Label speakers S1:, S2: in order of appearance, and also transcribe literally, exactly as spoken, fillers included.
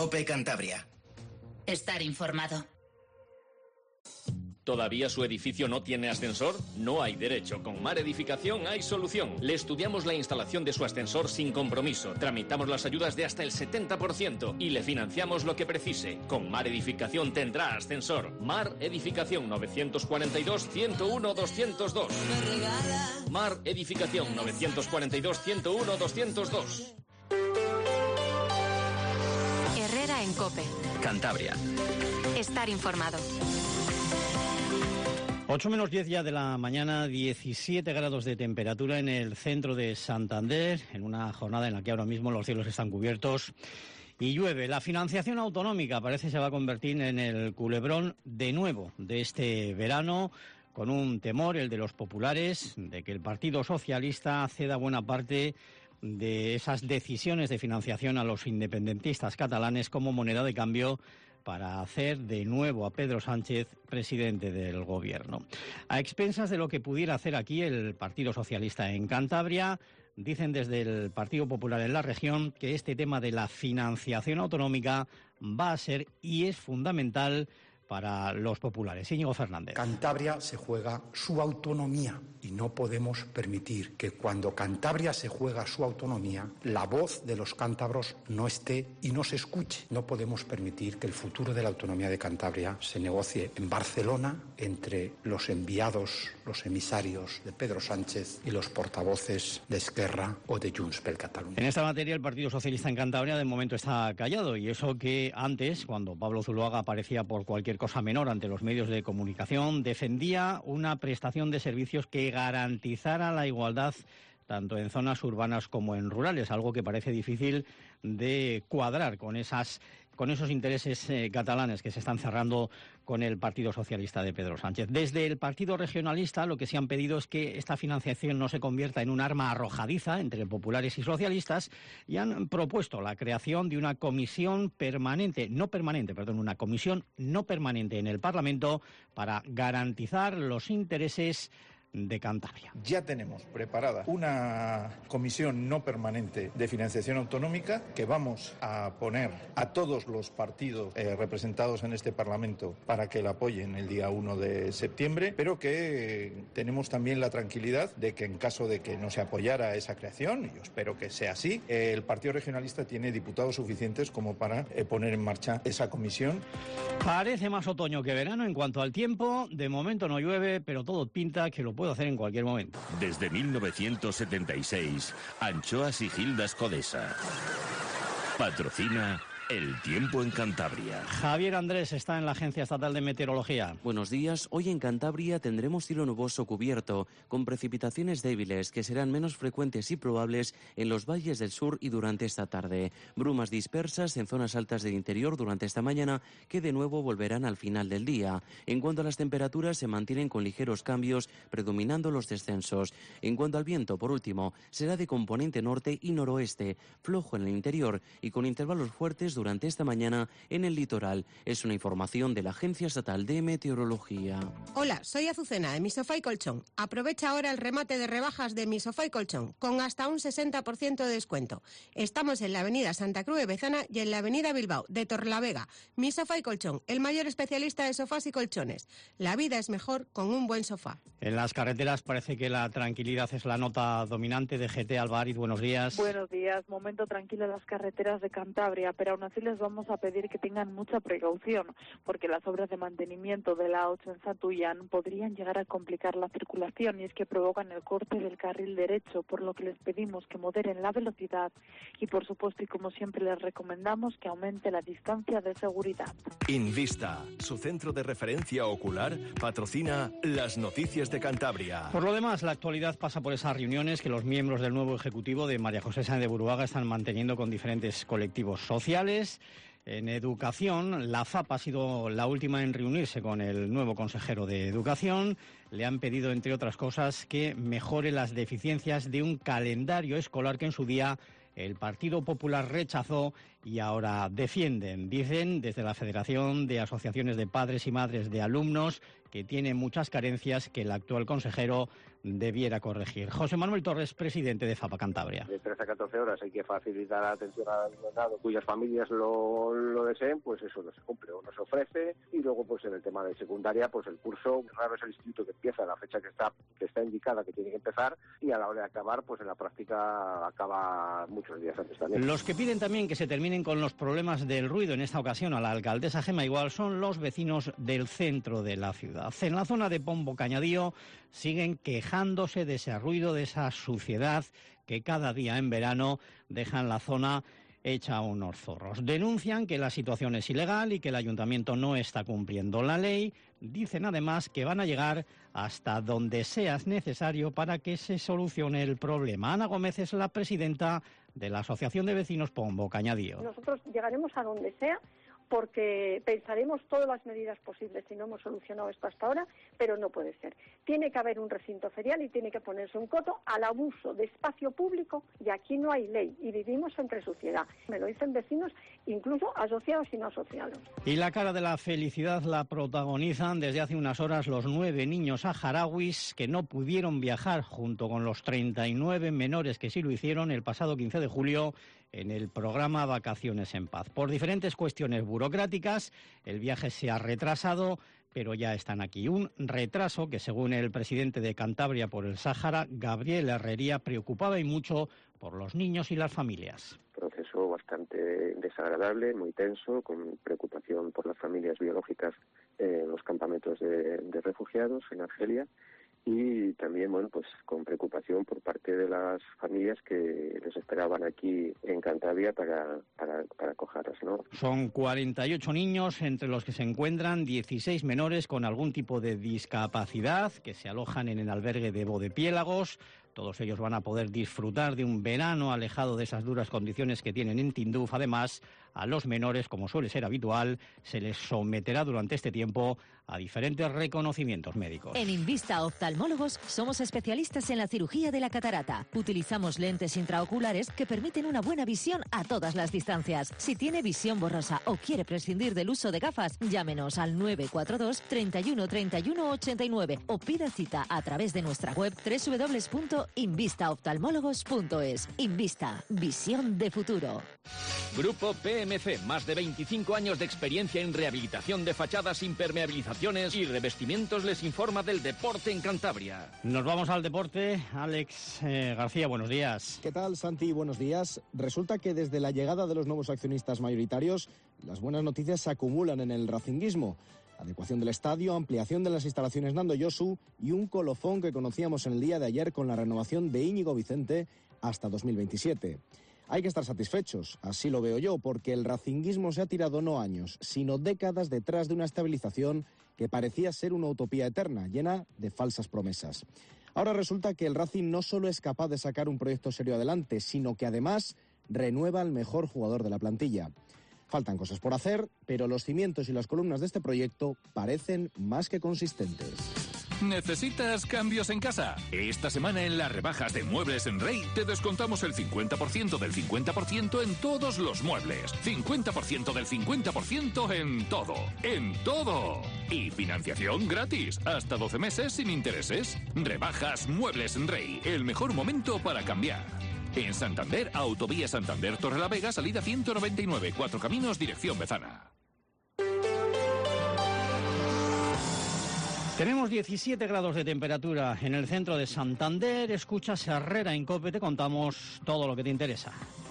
S1: COPE Cantabria.
S2: Estar informado.
S3: ¿Todavía su edificio no tiene ascensor? No hay derecho. Con Mar Edificación hay solución. Le estudiamos la instalación de su ascensor sin compromiso. Tramitamos las ayudas de hasta el setenta por ciento y le financiamos lo que precise. Con Mar Edificación tendrá ascensor. Mar Edificación nueve cuatro dos, uno cero uno, dos cero dos. Mar Edificación nueve cuatro dos, uno cero uno, dos cero dos.
S4: Herrera en COPE.
S5: Cantabria.
S4: Estar informado.
S6: ocho menos diez ya de la mañana, diecisiete grados de temperatura en el centro de Santander, en una jornada en la que ahora mismo los cielos están cubiertos y llueve. La financiación autonómica parece se va a convertir en el culebrón de nuevo de este verano, con un temor, el de los populares, de que el Partido Socialista ceda buena parte de esas decisiones de financiación a los independentistas catalanes como moneda de cambio para hacer de nuevo a Pedro Sánchez presidente del Gobierno. A expensas de lo que pudiera hacer aquí el Partido Socialista en Cantabria, dicen desde el Partido Popular en la región que este tema de la financiación autonómica va a ser y es fundamental para los populares. Íñigo Fernández.
S7: Cantabria se juega su autonomía y no podemos permitir que cuando Cantabria se juega su autonomía, la voz de los cántabros no esté y no se escuche. No podemos permitir que el futuro de la autonomía de Cantabria se negocie en Barcelona entre los enviados, los emisarios de Pedro Sánchez y los portavoces de Esquerra o de Junts per Catalunya.
S6: En esta materia el Partido Socialista en Cantabria de momento está callado, y eso que antes, cuando Pablo Zuloaga aparecía por cualquier cosa menor ante los medios de comunicación, defendía una prestación de servicios que garantizara la igualdad tanto en zonas urbanas como en rurales, algo que parece difícil de cuadrar con esas con esos intereses eh, catalanes que se están cerrando con el Partido Socialista de Pedro Sánchez. Desde el Partido Regionalista lo que se han pedido es que esta financiación no se convierta en un arma arrojadiza entre populares y socialistas, y han propuesto la creación de una comisión permanente, no permanente, perdón, una comisión no permanente en el Parlamento para garantizar los intereses de Cantabria.
S8: Ya tenemos preparada una comisión no permanente de financiación autonómica que vamos a poner a todos los partidos eh, representados en este Parlamento para que la apoyen el día uno de septiembre, pero que eh, tenemos también la tranquilidad de que en caso de que no se apoyara esa creación, y yo espero que sea así, eh, el Partido Regionalista tiene diputados suficientes como para eh, poner en marcha esa comisión.
S6: Parece más otoño que verano en cuanto al tiempo. De momento no llueve, pero todo pinta que lo puedo hacer en cualquier momento.
S9: Desde mil novecientos setenta y seis, Anchoas y Gildas Codesa. Patrocina El Tiempo en Cantabria.
S6: Javier Andrés está en la Agencia Estatal de Meteorología.
S10: Buenos días. Hoy en Cantabria tendremos cielo nuboso cubierto, con precipitaciones débiles que serán menos frecuentes y probables en los valles del sur y durante esta tarde. Brumas dispersas en zonas altas del interior durante esta mañana, que de nuevo volverán al final del día. En cuanto a las temperaturas, se mantienen con ligeros cambios, predominando los descensos. En cuanto al viento, por último, será de componente norte y noroeste, flojo en el interior y con intervalos fuertes durante esta mañana en el litoral. Es una información de la Agencia Estatal de Meteorología.
S11: Hola, soy Azucena de Mi Sofá y Colchón. Aprovecha ahora el remate de rebajas de Mi Sofá y Colchón, con hasta un sesenta por ciento de descuento. Estamos en la avenida Santa Cruz de Bezana y en la avenida Bilbao de Torlavega. Mi Sofá y Colchón, el mayor especialista de sofás y colchones. La vida es mejor con un buen sofá.
S6: En las carreteras parece que la tranquilidad es la nota dominante. de G T Albariz, buenos días.
S12: Buenos días, momento tranquilo en las carreteras de Cantabria, pero aún así les vamos a pedir que tengan mucha precaución, porque las obras de mantenimiento de la A ocho en Satullán podrían llegar a complicar la circulación, y es que provocan el corte del carril derecho, por lo que les pedimos que moderen la velocidad y, por supuesto, y como siempre les recomendamos, que aumente la distancia de seguridad.
S13: Invista, su centro de referencia ocular, patrocina las noticias de Cantabria.
S6: Por lo demás, la actualidad pasa por esas reuniones que los miembros del nuevo Ejecutivo de María José Sáenz de Buruaga están manteniendo con diferentes colectivos sociales. En educación, la F A P ha sido la última en reunirse con el nuevo consejero de Educación. Le han pedido, entre otras cosas, que mejore las deficiencias de un calendario escolar que en su día el Partido Popular rechazó y ahora defienden. Dicen desde la Federación de Asociaciones de Padres y Madres de Alumnos que tiene muchas carencias que el actual consejero debiera corregir. José Manuel Torres, presidente de FAPA Cantabria.
S1: De trece a catorce horas hay que facilitar la atención al alumnado cuyas familias lo, lo deseen, pues eso no se cumple o no se ofrece. Y luego, pues en el tema de secundaria, pues el curso, raro es el instituto que empieza a la fecha que está que está indicada que tiene que empezar, y a la hora de acabar, pues en la práctica acaba muchos días antes también.
S6: Los que piden también que se terminen con los problemas del ruido en esta ocasión a la alcaldesa Gemma Igual son los vecinos del centro de la ciudad. En la zona de Pombo Cañadío siguen quejándose de ese ruido, de esa suciedad que cada día en verano dejan la zona hecha unos zorros. Denuncian que la situación es ilegal y que el ayuntamiento no está cumpliendo la ley. Dicen además que van a llegar hasta donde sea necesario para que se solucione el problema. Ana Gómez es la presidenta de la Asociación de Vecinos Pombo Cañadío.
S5: Nosotros llegaremos a donde sea, porque pensaremos todas las medidas posibles si no hemos solucionado esto hasta ahora, pero no puede ser. Tiene que haber un recinto ferial y tiene que ponerse un coto al abuso de espacio público, y aquí no hay ley y vivimos entre suciedad. Me lo dicen vecinos, incluso asociados y no asociados.
S6: Y la cara de la felicidad la protagonizan desde hace unas horas los nueve niños saharauis que no pudieron viajar junto con los treinta y nueve menores que sí lo hicieron el pasado quince de julio en el programa Vacaciones en Paz. Por diferentes cuestiones burocráticas, el viaje se ha retrasado, pero ya están aquí. Un retraso que, según el presidente de Cantabria por el Sáhara, Gabriel Herrería, preocupaba y mucho por los niños y las familias.
S1: Proceso bastante desagradable, muy tenso, con preocupación por las familias biológicas en los campamentos de, de refugiados en Argelia. Y también, bueno, pues con preocupación por parte de las familias que les esperaban aquí en Cantabria para, para, para acogerlas, ¿no?
S6: Son cuarenta y ocho niños, entre los que se encuentran dieciséis menores con algún tipo de discapacidad que se alojan en el albergue de Bodepiélagos. Todos ellos van a poder disfrutar de un verano alejado de esas duras condiciones que tienen en Tinduf. Además, a los menores, como suele ser habitual, se les someterá durante este tiempo a diferentes reconocimientos médicos.
S14: En Invista Oftalmólogos somos especialistas en la cirugía de la catarata. Utilizamos lentes intraoculares que permiten una buena visión a todas las distancias. Si tiene visión borrosa o quiere prescindir del uso de gafas, llámenos al nueve cuatro dos, treinta y uno, treinta y uno, ochenta y nueve o pida cita a través de nuestra web doble u doble u doble u punto invista oftalmólogos punto es. Invista, visión de futuro.
S3: Grupo P M C, más de veinticinco años de experiencia en rehabilitación de fachadas, impermeabilizaciones y revestimientos, les informa del deporte en Cantabria.
S6: Nos vamos al deporte. Alex eh, García, buenos días.
S15: ¿Qué tal, Santi? Buenos días. Resulta que desde la llegada de los nuevos accionistas mayoritarios, las buenas noticias se acumulan en el racinguismo. Adecuación del estadio, ampliación de las instalaciones Nando Yosu y un colofón que conocíamos en el día de ayer con la renovación de Íñigo Vicente hasta dos mil veintisiete. Hay que estar satisfechos, así lo veo yo, porque el racinguismo se ha tirado no años, sino décadas detrás de una estabilización que parecía ser una utopía eterna, llena de falsas promesas. Ahora resulta que el Racing no solo es capaz de sacar un proyecto serio adelante, sino que además renueva al mejor jugador de la plantilla. Faltan cosas por hacer, pero los cimientos y las columnas de este proyecto parecen más que consistentes.
S16: ¿Necesitas cambios en casa? Esta semana en las rebajas de Muebles en Rey te descontamos el cincuenta por ciento del cincuenta por ciento en todos los muebles. cincuenta por ciento del cincuenta por ciento en todo. ¡En todo! Y financiación gratis. Hasta doce meses sin intereses. Rebajas Muebles en Rey. El mejor momento para cambiar. En Santander, Autovía Santander Torrelavega, salida ciento noventa y nueve, Cuatro Caminos, dirección Bezana.
S6: Tenemos diecisiete grados de temperatura en el centro de Santander. Escuchas Herrera en COPE, te contamos todo lo que te interesa.